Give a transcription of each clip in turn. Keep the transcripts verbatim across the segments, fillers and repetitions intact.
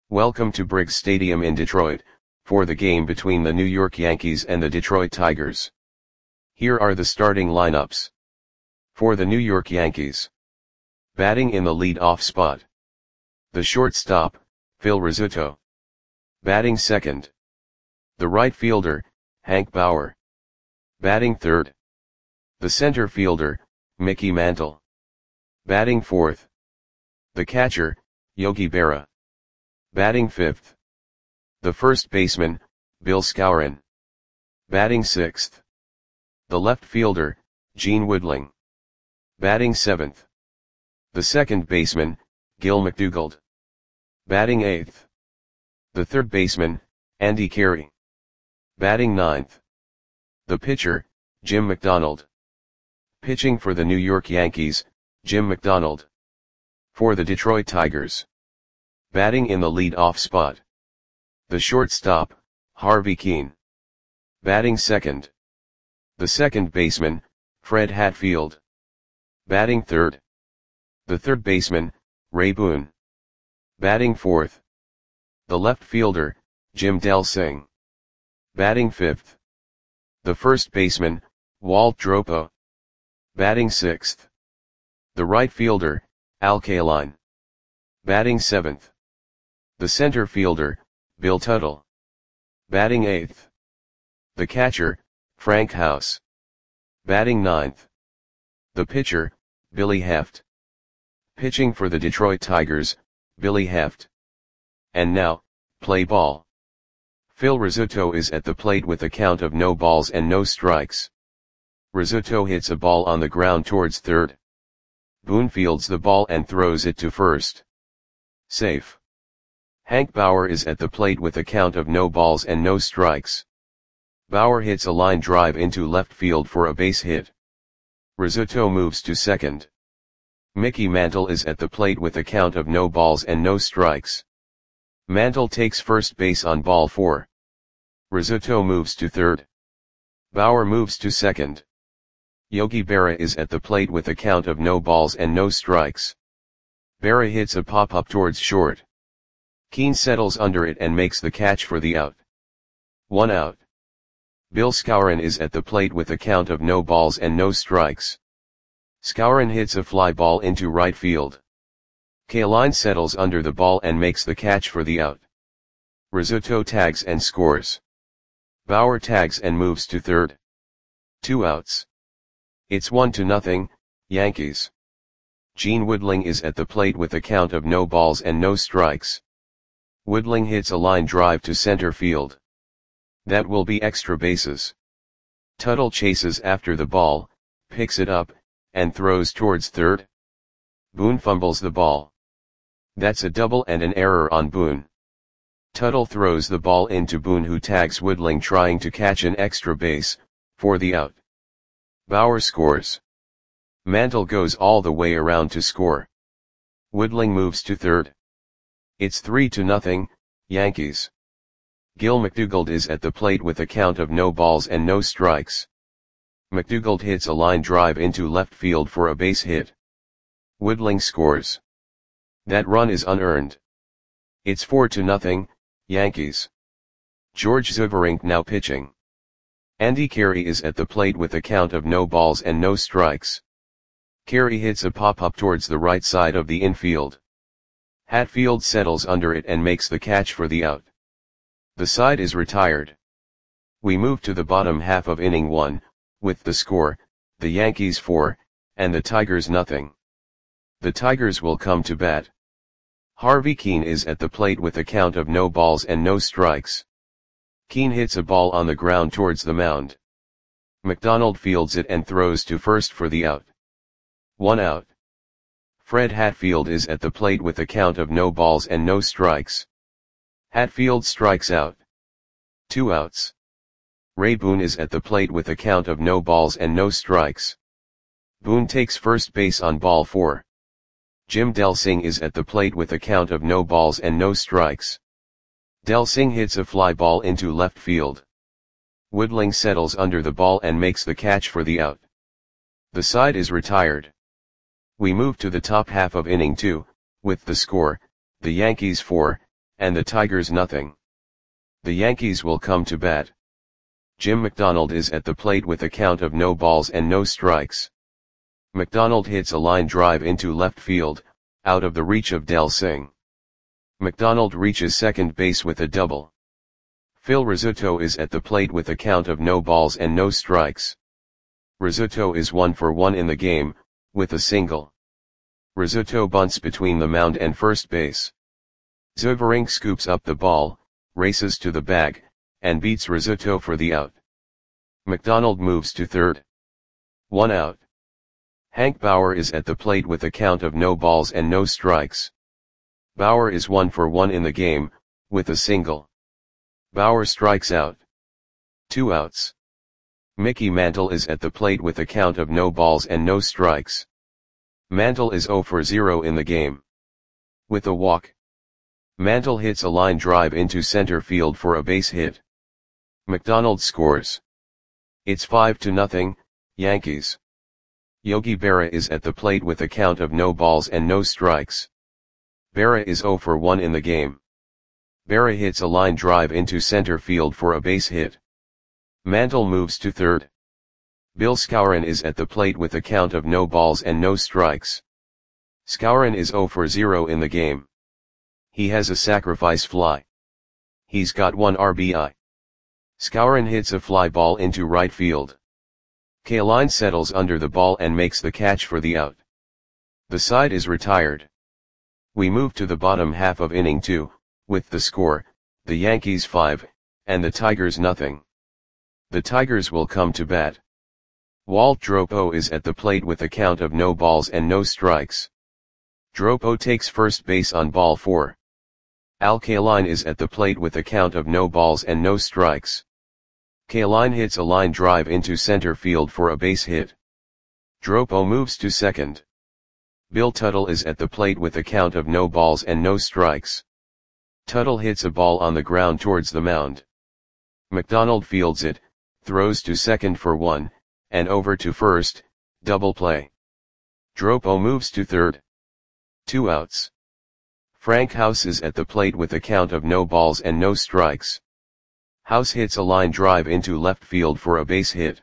Welcome to Briggs Stadium in Detroit, for the game between the New York Yankees and the Detroit Tigers. Here are the starting lineups. For the New York Yankees. Batting in the lead-off spot. The shortstop, Phil Rizzuto. Batting second. The right fielder, Hank Bauer. Batting third. The center fielder, Mickey Mantle. Batting fourth. The catcher, Yogi Berra. Batting fifth. The first baseman, Bill Skowron. Batting sixth. The left fielder, Gene Woodling. Batting seventh. The second baseman, Gil McDougald. Batting eighth. The third baseman, Andy Carey. Batting ninth. The pitcher, Jim McDonald. Pitching for the New York Yankees, Jim McDonald. For the Detroit Tigers. Batting in the lead-off spot. The shortstop, Harvey Kuenn. Batting second. The second baseman, Fred Hatfield. Batting third. The third baseman, Ray Boone. Batting fourth. The left fielder, Jim Delsing. Batting fifth. The first baseman, Walt Dropo. Batting sixth. The right fielder, Al Kaline. Batting seventh. The center fielder, Bill Tuttle. Batting eighth. The catcher, Frank House. Batting ninth. The pitcher, Billy Heft. Pitching for the Detroit Tigers, Billy Heft. And now, play ball. Phil Rizzuto is at the plate with a count of no balls and no strikes. Rizzuto hits a ball on the ground towards third. Boone fields the ball and throws it to first. Safe. Hank Bauer is at the plate with a count of no balls and no strikes. Bauer hits a line drive into left field for a base hit. Rizzuto moves to second. Mickey Mantle is at the plate with a count of no balls and no strikes. Mantle takes first base on ball four. Rizzuto moves to third. Bauer moves to second. Yogi Berra is at the plate with a count of no balls and no strikes. Berra hits a pop-up towards short. Kuenn settles under it and makes the catch for the out. One out. Bill Skowron is at the plate with a count of no balls and no strikes. Skowron hits a fly ball into right field. Kaline settles under the ball and makes the catch for the out. Rizzuto tags and scores. Bauer tags and moves to third. Two outs. It's one to nothing, Yankees. Gene Woodling is at the plate with a count of no balls and no strikes. Woodling hits a line drive to center field. That will be extra bases. Tuttle chases after the ball, picks it up, and throws towards third. Boone fumbles the ball. That's a double and an error on Boone. Tuttle throws the ball into Boone, who tags Woodling trying to catch an extra base, for the out. Bauer scores. Mantle goes all the way around to score. Woodling moves to third. It's three to nothing, Yankees. Gil McDougald is at the plate with a count of no balls and no strikes. McDougald hits a line drive into left field for a base hit. Woodling scores. That run is unearned. It's four to nothing, Yankees. George Zuberink now pitching. Andy Carey is at the plate with a count of no balls and no strikes. Carey hits a pop-up towards the right side of the infield. Hatfield settles under it and makes the catch for the out. The side is retired. We move to the bottom half of inning one, with the score, the Yankees four, and the Tigers nothing. The Tigers will come to bat. Harvey Kuenn is at the plate with a count of no balls and no strikes. Kuenn hits a ball on the ground towards the mound. McDonald fields it and throws to first for the out. One out. Fred Hatfield is at the plate with a count of no balls and no strikes. Hatfield strikes out. Two outs. Ray Boone is at the plate with a count of no balls and no strikes. Boone takes first base on ball four. Jim Delsing is at the plate with a count of no balls and no strikes. Delsing hits a fly ball into left field. Woodling settles under the ball and makes the catch for the out. The side is retired. We move to the top half of inning two, with the score, the Yankees four, and the Tigers nothing. The Yankees will come to bat. Jim McDonald is at the plate with a count of no balls and no strikes. McDonald hits a line drive into left field, out of the reach of Del Singh. McDonald reaches second base with a double. Phil Rizzuto is at the plate with a count of no balls and no strikes. Rizzuto is one for one in the game, with a single. Rizzuto bunts between the mound and first base. Zovarink scoops up the ball, races to the bag, and beats Rizzuto for the out. McDonald moves to third. One out. Hank Bauer is at the plate with a count of no balls and no strikes. Bauer is one for one in the game, with a single. Bauer strikes out. Two outs. Mickey Mantle is at the plate with a count of no balls and no strikes. Mantle is zero for zero in the game. With a walk. Mantle hits a line drive into center field for a base hit. McDonald scores. It's five to nothing, Yankees. Yogi Berra is at the plate with a count of no balls and no strikes. Berra is zero for one in the game. Berra hits a line drive into center field for a base hit. Mantle moves to third. Bill Skowron is at the plate with a count of no balls and no strikes. Skowron is zero for zero in the game. He has a sacrifice fly. He's got one R B I. Skowron hits a fly ball into right field. Kaline settles under the ball and makes the catch for the out. The side is retired. We move to the bottom half of inning two, with the score, the Yankees five, and the Tigers nothing. The Tigers will come to bat. Walt Dropo is at the plate with a count of no balls and no strikes. Dropo takes first base on ball four. Al Kaline is at the plate with a count of no balls and no strikes. Kaline hits a line drive into center field for a base hit. Dropo moves to second. Bill Tuttle is at the plate with a count of no balls and no strikes. Tuttle hits a ball on the ground towards the mound. McDonald fields it, throws to second for one, and over to first, double play. Dropo moves to third. Two outs. Frank House is at the plate with a count of no balls and no strikes. House hits a line drive into left field for a base hit.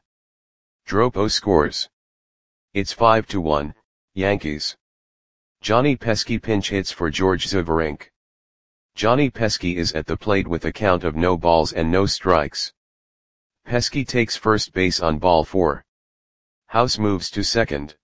Dropo scores. It's five to one, Yankees. Johnny Pesky pinch hits for George Zovarink. Johnny Pesky is at the plate with a count of no balls and no strikes. Pesky takes first base on ball four. House moves to second.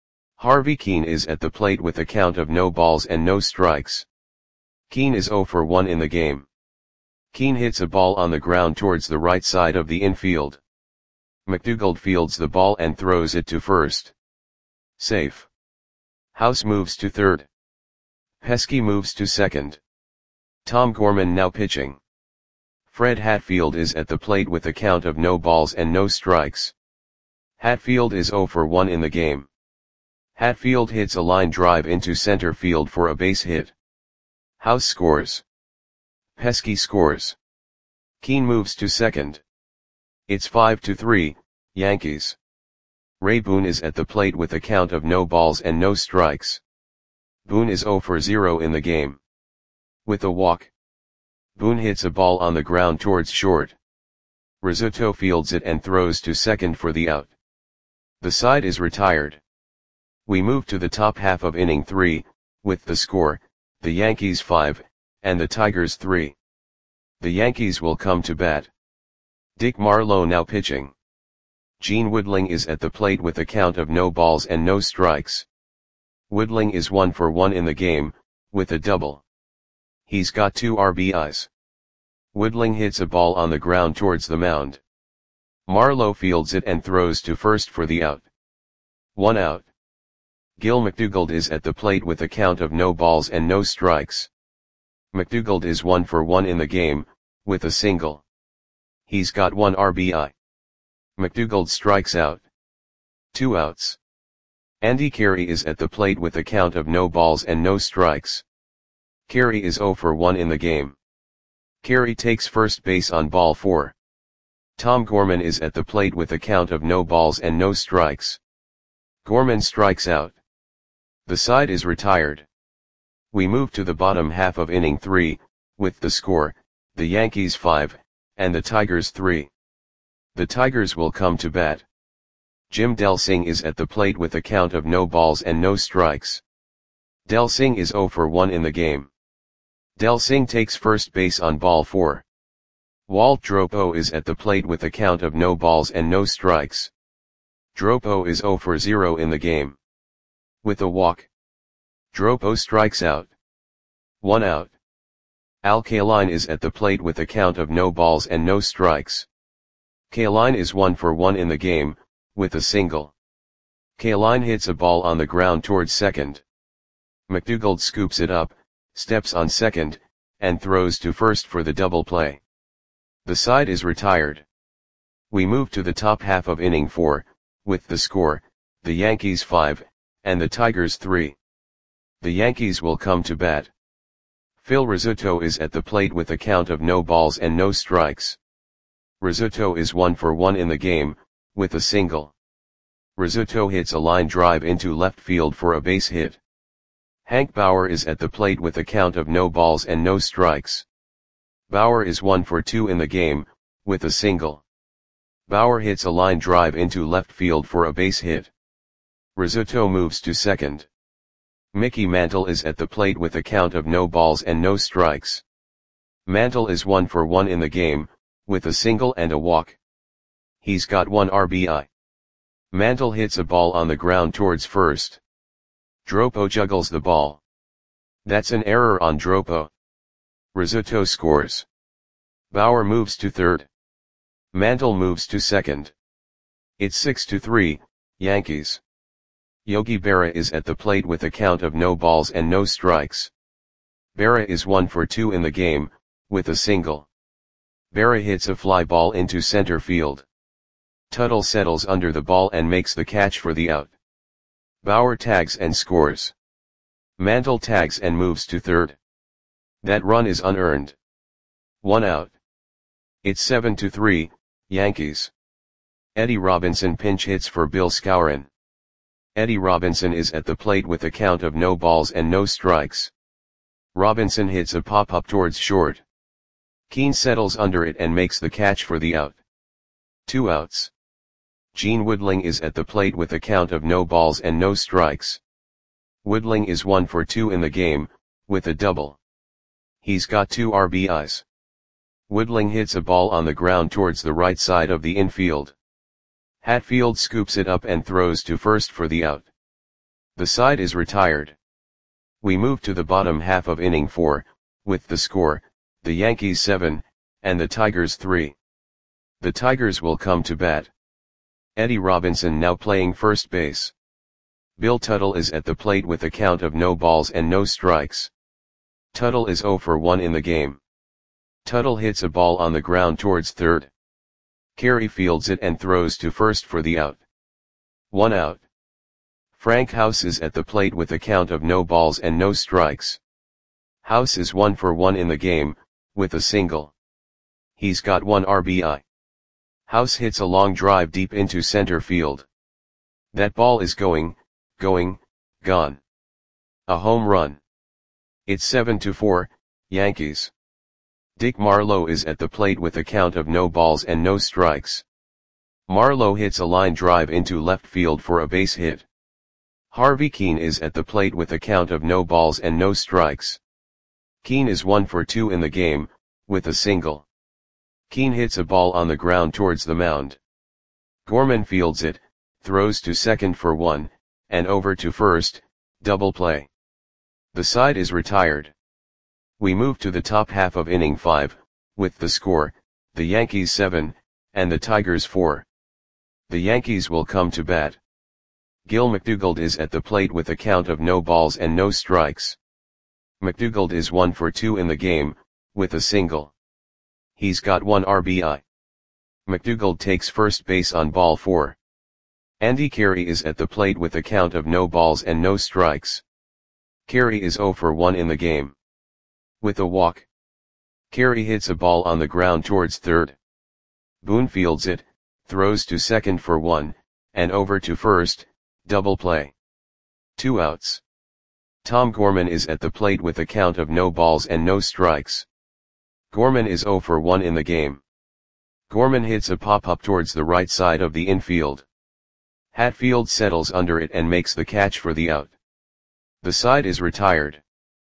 Harvey Keene is at the plate with a count of no balls and no strikes. Keene is zero for one in the game. Keene hits a ball on the ground towards the right side of the infield. McDougald fields the ball and throws it to first. Safe. House moves to third. Pesky moves to second. Tom Gorman now pitching. Fred Hatfield is at the plate with a count of no balls and no strikes. Hatfield is zero for one in the game. Hatfield hits a line drive into center field for a base hit. House scores. Pesky scores. Keene moves to second. It's five to three, Yankees. Ray Boone is at the plate with a count of no balls and no strikes. Boone is zero for zero in the game. With a walk. Boone hits a ball on the ground towards short. Rizzuto fields it and throws to second for the out. The side is retired. We move to the top half of inning three, with the score, the Yankees five, and the Tigers three. The Yankees will come to bat. Dick Marlowe now pitching. Gene Woodling is at the plate with a count of no balls and no strikes. Woodling is one for one in the game, with a double. He's got two R B Is. Woodling hits a ball on the ground towards the mound. Marlowe fields it and throws to first for the out. One out. Gil McDougald is at the plate with a count of no balls and no strikes. McDougald is one for one in the game, with a single. He's got one R B I. McDougald strikes out. Two outs. Andy Carey is at the plate with a count of no balls and no strikes. Carey is zero for one in the game. Carey takes first base on ball four. Tom Gorman is at the plate with a count of no balls and no strikes. Gorman strikes out. The side is retired. We move to the bottom half of inning three, with the score, the Yankees five, and the Tigers three. The Tigers will come to bat. Jim Delsing is at the plate with a count of no balls and no strikes. Delsing is zero for one in the game. Delsing takes first base on ball four. Walt Dropo is at the plate with a count of no balls and no strikes. Dropo is zero for zero in the game. With a walk, Dropo strikes out. One out. Al Kaline is at the plate with a count of no balls and no strikes. Kaline is one for one in the game, with a single. Kaline hits a ball on the ground towards second. McDougald scoops it up, steps on second, and throws to first for the double play. The side is retired. We move to the top half of inning four, with the score, the Yankees five, and the Tigers three. The Yankees will come to bat. Phil Rizzuto is at the plate with a count of no balls and no strikes. Rizzuto is one for one in the game, with a single. Rizzuto hits a line drive into left field for a base hit. Hank Bauer is at the plate with a count of no balls and no strikes. Bauer is one for two in the game, with a single. Bauer hits a line drive into left field for a base hit. Rizzuto moves to second. Mickey Mantle is at the plate with a count of no balls and no strikes. Mantle is one for one in the game, with a single and a walk. He's got one R B I. Mantle hits a ball on the ground towards first. Dropo juggles the ball. That's an error on Dropo. Rizzuto scores. Bauer moves to third. Mantle moves to second. It's six to three, Yankees. Yogi Berra is at the plate with a count of no balls and no strikes. Berra is one for two in the game, with a single. Berra hits a fly ball into center field. Tuttle settles under the ball and makes the catch for the out. Bauer tags and scores. Mantle tags and moves to third. That run is unearned. One out. It's seven to three, Yankees. Eddie Robinson pinch hits for Bill Skowron. Eddie Robinson is at the plate with a count of no balls and no strikes. Robinson hits a pop-up towards short. Keane settles under it and makes the catch for the out. Two outs. Gene Woodling is at the plate with a count of no balls and no strikes. Woodling is one for two in the game, with a double. He's got two R B Is. Woodling hits a ball on the ground towards the right side of the infield. Hatfield scoops it up and throws to first for the out. The side is retired. We move to the bottom half of inning four, with the score, the Yankees seven, and the Tigers three. The Tigers will come to bat. Eddie Robinson now playing first base. Bill Tuttle is at the plate with a count of no balls and no strikes. Tuttle is zero for one in the game. Tuttle hits a ball on the ground towards third. Carey fields it and throws to first for the out. One out. Frank House is at the plate with a count of no balls and no strikes. House is one for one in the game, with a single. He's got one R B I. House hits a long drive deep into center field. That ball is going, going, gone. A home run. It's seven to four, Yankees. Dick Marlowe is at the plate with a count of no balls and no strikes. Marlowe hits a line drive into left field for a base hit. Harvey Keane is at the plate with a count of no balls and no strikes. Keane is one for two in the game, with a single. Keane hits a ball on the ground towards the mound. Gorman fields it, throws to second for one, and over to first, double play. The side is retired. We move to the top half of inning five, with the score, the Yankees seven, and the Tigers four. The Yankees will come to bat. Gil McDougald is at the plate with a count of no balls and no strikes. McDougald is one for two in the game, with a single. He's got one R B I. McDougald takes first base on ball four. Andy Carey is at the plate with a count of no balls and no strikes. Carey is zero for one in the game. With a walk, Carey hits a ball on the ground towards third. Boone fields it, throws to second for one, and over to first, double play. Two outs. Tom Gorman is at the plate with a count of no balls and no strikes. Gorman is zero for one in the game. Gorman hits a pop-up towards the right side of the infield. Hatfield settles under it and makes the catch for the out. The side is retired.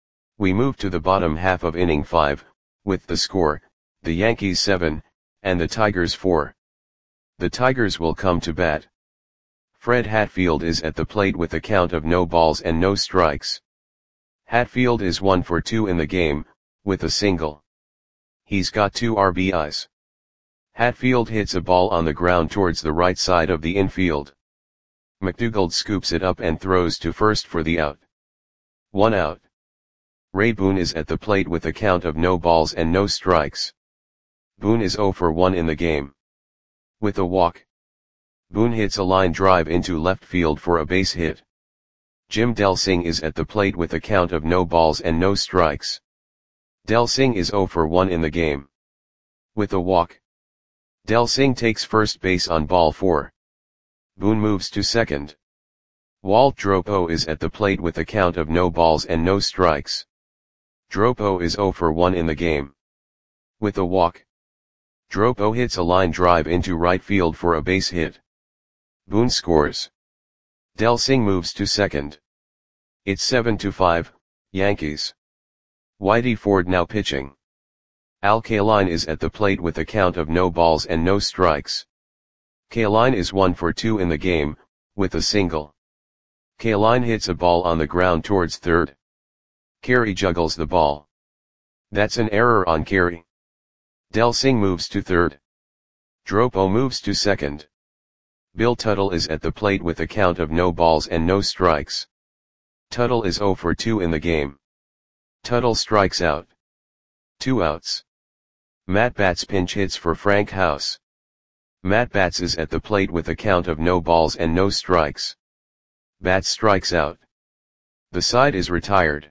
We move to the bottom half of inning five, with the score, the Yankees seven, and the Tigers four. The Tigers will come to bat. Fred Hatfield is at the plate with a count of no balls and no strikes. Hatfield is one for two in the game, with a single. He's got two R B Is. Hatfield hits a ball on the ground towards the right side of the infield. McDougald scoops it up and throws to first for the out. One out. Ray Boone is at the plate with a count of no balls and no strikes. Boone is zero for one in the game. With a walk. Boone hits a line drive into left field for a base hit. Jim Delsing is at the plate with a count of no balls and no strikes. Delsing is zero for one in the game. With a walk. Delsing takes first base on ball four. Boone moves to second. Walt Dropo is at the plate with a count of no balls and no strikes. Dropo is zero for one in the game. With a walk. Dropo hits a line drive into right field for a base hit. Boone scores. Delsing moves to second. It's seven to five, Yankees. Whitey Ford now pitching. Al Kaline is at the plate with a count of no balls and no strikes. Kaline is one for two in the game, with a single. Kaline hits a ball on the ground towards third. Carey juggles the ball. That's an error on Carey. Delsing moves to third. Dropo moves to second. Bill Tuttle is at the plate with a count of no balls and no strikes. Tuttle is zero for two in the game. Tuttle strikes out. Two outs. Matt Batts pinch hits for Frank House. Matt Batts is at the plate with a count of no balls and no strikes. Batts strikes out. The side is retired.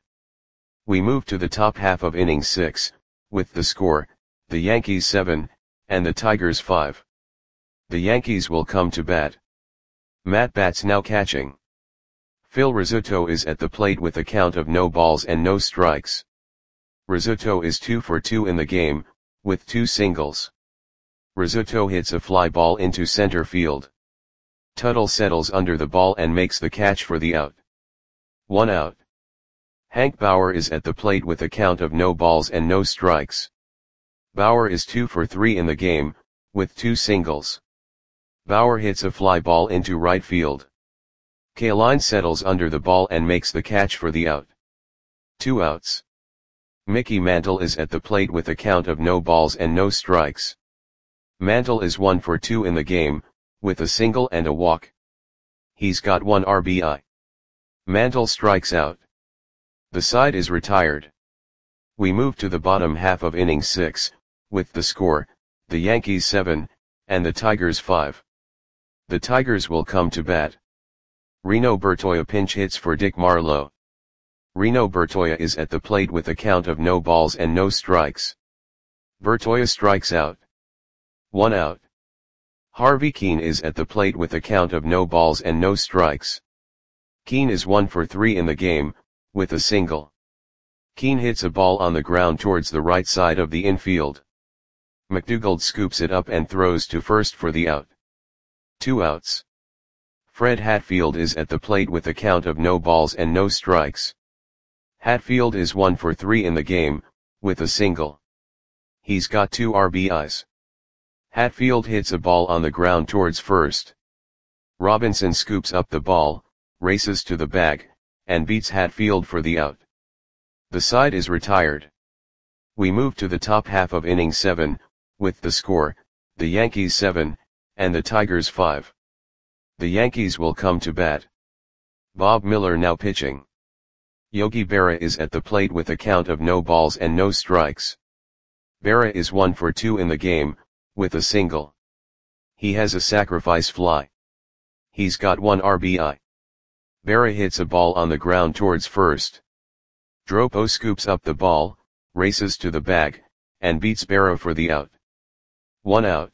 We move to the top half of inning six, with the score, the Yankees seven, and the Tigers five. The Yankees will come to bat. Matt Batts now catching. Phil Rizzuto is at the plate with a count of no balls and no strikes. Rizzuto is two for two in the game, with two singles. Rizzuto hits a fly ball into center field. Tuttle settles under the ball and makes the catch for the out. One out. Hank Bauer is at the plate with a count of no balls and no strikes. Bauer is two for three in the game, with two singles. Bauer hits a fly ball into right field. Kaline settles under the ball and makes the catch for the out. Two outs. Mickey Mantle is at the plate with a count of no balls and no strikes. Mantle is one for two in the game, with a single and a walk. He's got one R B I. Mantle strikes out. The side is retired. We move to the bottom half of inning six, with the score, the Yankees seven, and the Tigers five. The Tigers will come to bat. Reno Bertoia pinch hits for Dick Marlowe. Reno Bertoia is at the plate with a count of no balls and no strikes. Bertoia strikes out. One out. Harvey Keene is at the plate with a count of no balls and no strikes. Keene is one for three in the game, with a single. Keene hits a ball on the ground towards the right side of the infield. McDougald scoops it up and throws to first for the out. Two outs. Fred Hatfield is at the plate with a count of no balls and no strikes. Hatfield is one for three in the game, with a single. He's got two R B Is. Hatfield hits a ball on the ground towards first. Robinson scoops up the ball, races to the bag, and beats Hatfield for the out. The side is retired. We move to the top half of inning seven, with the score, the Yankees seven, and the Tigers five. The Yankees will come to bat. Bob Miller now pitching. Yogi Berra is at the plate with a count of no balls and no strikes. Berra is one for two in the game, with a single. He has a sacrifice fly. He's got one R B I. Berra hits a ball on the ground towards first. Dropo scoops up the ball, races to the bag, and beats Berra for the out. One out.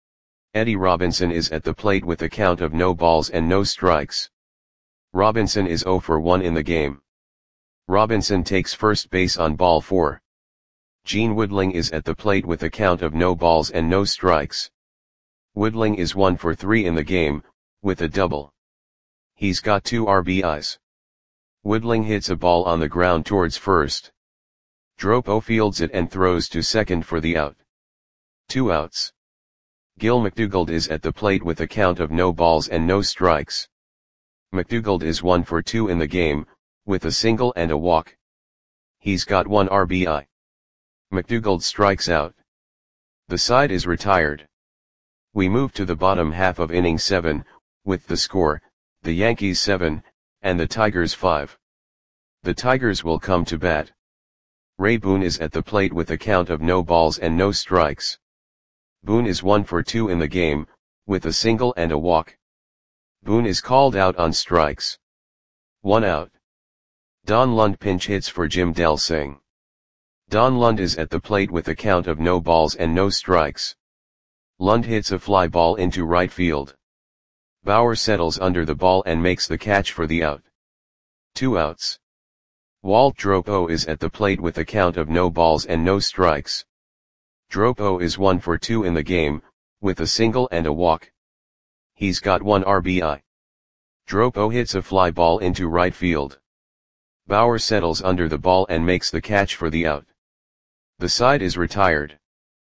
Eddie Robinson is at the plate with a count of no balls and no strikes. Robinson is zero for one in the game. Robinson takes first base on ball four. Gene Woodling is at the plate with a count of no balls and no strikes. Woodling is one for three in the game, with a double. He's got two R B Is. Woodling hits a ball on the ground towards first. Dropo fields it and throws to second for the out. Two outs. Gil McDougald is at the plate with a count of no balls and no strikes. McDougald is one for two in the game, with a single and a walk. He's got one R B I. McDougald strikes out. The side is retired. We move to the bottom half of inning seven, with the score, the Yankees seven, and the Tigers five. The Tigers will come to bat. Ray Boone is at the plate with a count of no balls and no strikes. Boone is one for two in the game, with a single and a walk. Boone is called out on strikes. One out. Don Lund pinch hits for Jim Delsing. Don Lund is at the plate with a count of no balls and no strikes. Lund hits a fly ball into right field. Bauer settles under the ball and makes the catch for the out. Two outs. Walt Dropo is at the plate with a count of no balls and no strikes. Dropo is one for two in the game, with a single and a walk. He's got one R B I. Dropo hits a fly ball into right field. Bauer settles under the ball and makes the catch for the out. The side is retired.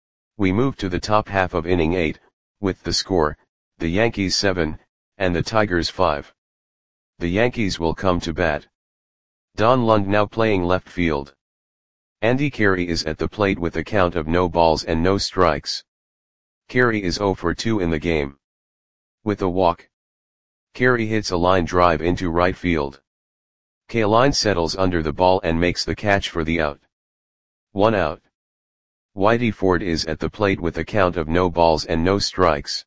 We move to the top half of inning eight, with the score, the Yankees seven, and the Tigers five. The Yankees will come to bat. Don Lund now playing left field. Andy Carey is at the plate with a count of no balls and no strikes. Carey is zero for two in the game. With a walk. Carey hits a line drive into right field. Kaline settles under the ball and makes the catch for the out. One out. Whitey Ford is at the plate with a count of no balls and no strikes.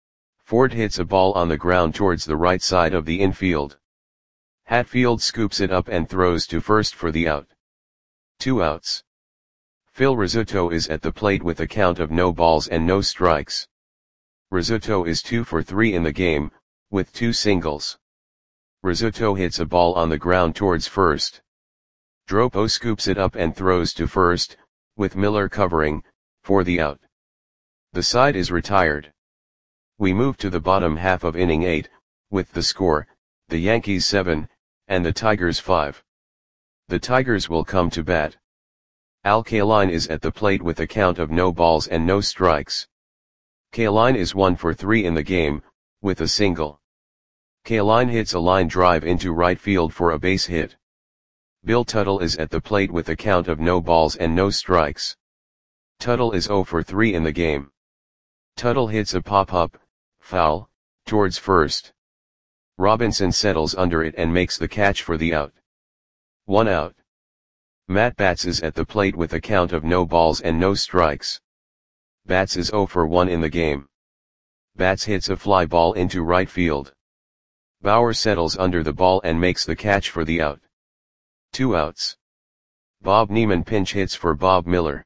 Ford hits a ball on the ground towards the right side of the infield. Hatfield scoops it up and throws to first for the out. Two outs. Phil Rizzuto is at the plate with a count of no balls and no strikes. Rizzuto is two for three in the game, with two singles. Rizzuto hits a ball on the ground towards first. Dropo scoops it up and throws to first, with Miller covering, for the out. The side is retired. We move to the bottom half of inning eight, with the score, the Yankees seven, and the Tigers five. The Tigers will come to bat. Al Kaline is at the plate with a count of no balls and no strikes. Kaline is one for three in the game, with a single. Kaline hits a line drive into right field for a base hit. Bill Tuttle is at the plate with a count of no balls and no strikes. Tuttle is zero for three in the game. Tuttle hits a pop-up, foul, towards first. Robinson settles under it and makes the catch for the out. One out. Matt Batts is at the plate with a count of no balls and no strikes. Batts is zero for one in the game. Batts hits a fly ball into right field. Bauer settles under the ball and makes the catch for the out. Two outs. Bob Neiman pinch hits for Bob Miller.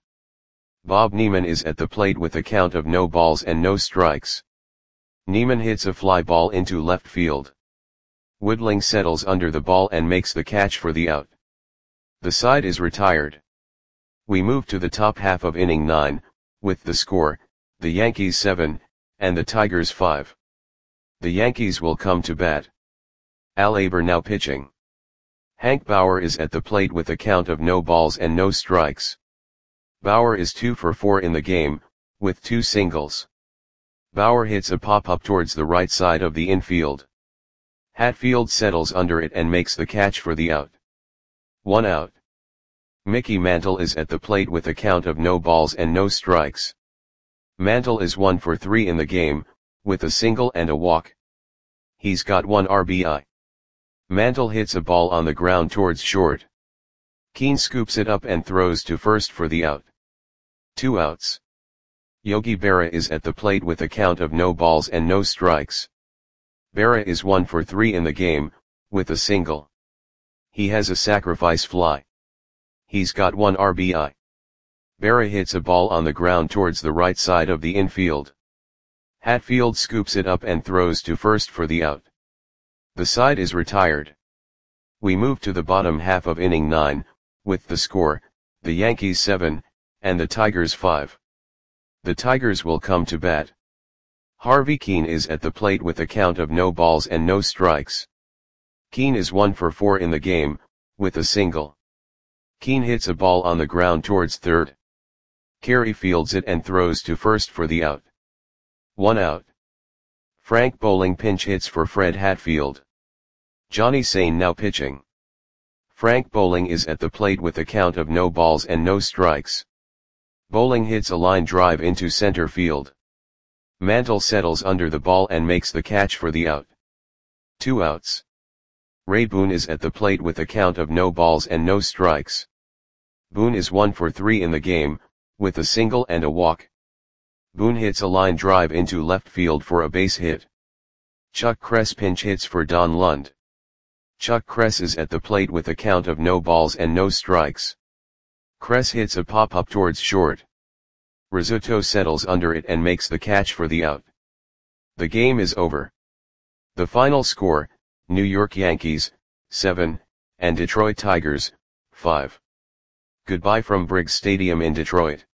Bob Neiman is at the plate with a count of no balls and no strikes. Neiman hits a fly ball into left field. Woodling settles under the ball and makes the catch for the out. The side is retired. We move to the top half of inning nine, with the score, the Yankees seven, and the Tigers five. The Yankees will come to bat. Al Aber now pitching. Hank Bauer is at the plate with a count of no balls and no strikes. Bauer is two for four in the game, with two singles. Bauer hits a pop-up towards the right side of the infield. Hatfield settles under it and makes the catch for the out. One out. Mickey Mantle is at the plate with a count of no balls and no strikes. Mantle is one for three in the game, with a single and a walk. He's got one R B I. Mantle hits a ball on the ground towards short. Keane scoops it up and throws to first for the out. Two outs. Yogi Berra is at the plate with a count of no balls and no strikes. Berra is one for three in the game, with a single. He has a sacrifice fly. He's got one R B I. Berra hits a ball on the ground towards the right side of the infield. Hatfield scoops it up and throws to first for the out. The side is retired. We move to the bottom half of inning nine, with the score, the Yankees seven, and the Tigers five. The Tigers will come to bat. Harvey Kuenn is at the plate with a count of no balls and no strikes. Kuenn is one for four in the game, with a single. Kuenn hits a ball on the ground towards third. Carey fields it and throws to first for the out. One out. Frank Bowling pinch hits for Fred Hatfield. Johnny Sain now pitching. Frank Bowling is at the plate with a count of no balls and no strikes. Bowling hits a line drive into center field. Mantle settles under the ball and makes the catch for the out. Two outs. Ray Boone is at the plate with a count of no balls and no strikes. Boone is one for three in the game, with a single and a walk. Boone hits a line drive into left field for a base hit. Chuck Kress pinch hits for Don Lund. Chuck Kress is at the plate with a count of no balls and no strikes. Kress hits a pop-up towards short. Rizzuto settles under it and makes the catch for the out. The game is over. The final score, New York Yankees, seven, and Detroit Tigers, five. Goodbye from Briggs Stadium in Detroit.